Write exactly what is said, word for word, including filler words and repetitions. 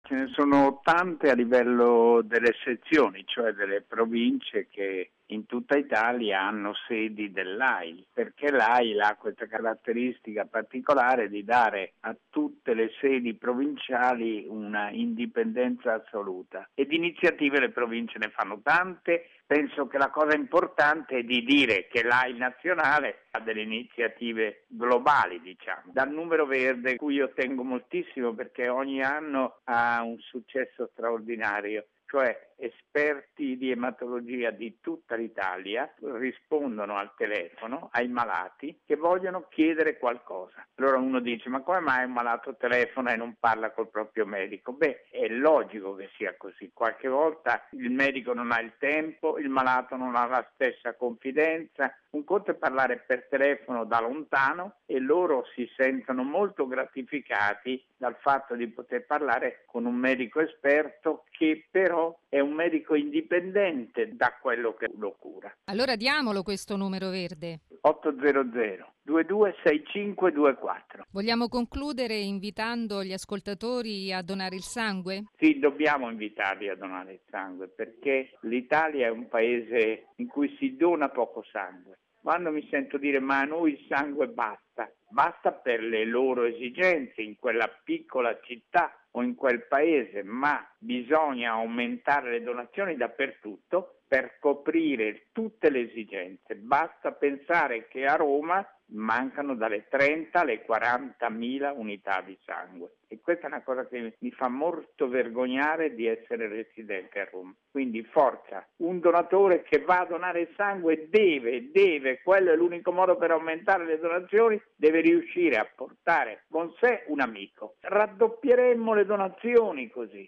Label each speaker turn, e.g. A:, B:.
A: Ce ne sono tante a livello delle sezioni, cioè delle province che in tutta Italia hanno sedi dell'A I L, perché l'A I L ha questa caratteristica particolare di dare a tutte le sedi provinciali una indipendenza assoluta. E di iniziative le province ne fanno tante. Penso che la cosa importante è di dire che l'A I L nazionale ha delle iniziative globali, diciamo. Dal numero verde, cui io tengo moltissimo perché ogni anno ha un successo straordinario, cioè esperti di ematologia di tutta l'Italia rispondono al telefono ai malati che vogliono chiedere qualcosa. Allora uno dice: ma come mai un malato telefona e non parla col proprio medico? Beh, è logico che sia così. Qualche volta il medico non ha il tempo, il malato non ha la stessa confidenza. Un conto è parlare per telefono da lontano e loro si sentono molto gratificati dal fatto di poter parlare con un medico esperto che però è un medico indipendente da quello che lo cura.
B: Allora diamolo questo numero verde.
A: ottocento ventidue sessantacinque ventiquattro.
B: Vogliamo concludere invitando gli ascoltatori a donare il sangue?
A: Sì, dobbiamo invitarli a donare il sangue perché l'Italia è un paese in cui si dona poco sangue. Quando mi sento dire ma a noi il sangue basta, basta per le loro esigenze in quella piccola città o in quel paese, ma bisogna aumentare le donazioni dappertutto per coprire tutte le esigenze. Basta pensare che a Roma mancano dalle trenta alle quarantamila unità di sangue e questa è una cosa che mi fa molto vergognare di essere residente a Roma. Quindi forza, un donatore che va a donare il sangue deve, deve, quello è l'unico modo per aumentare le donazioni, deve riuscire a portare con sé un amico. Raddoppieremmo le donazioni così.